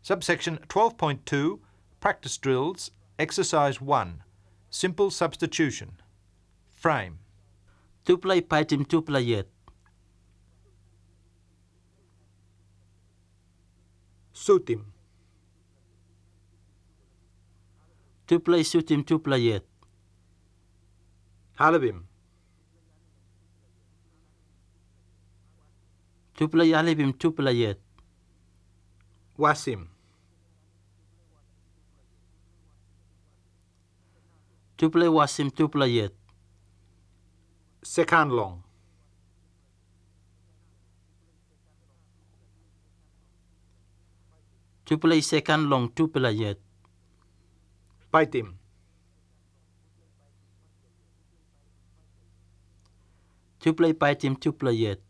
Subsection 12.2 Practice Drills Exercise 1 Simple Substitution Frame Tuplay paitim tuplayet. Sutim. Tuplay sutim tuplayet. Halibim. Tuplay alibim tuplayet. Wasim. Tuplay wasim tuplayet. Sekanlong. Tuplay second long tuplayet. Paitim. Tuplay paitim tuplayet.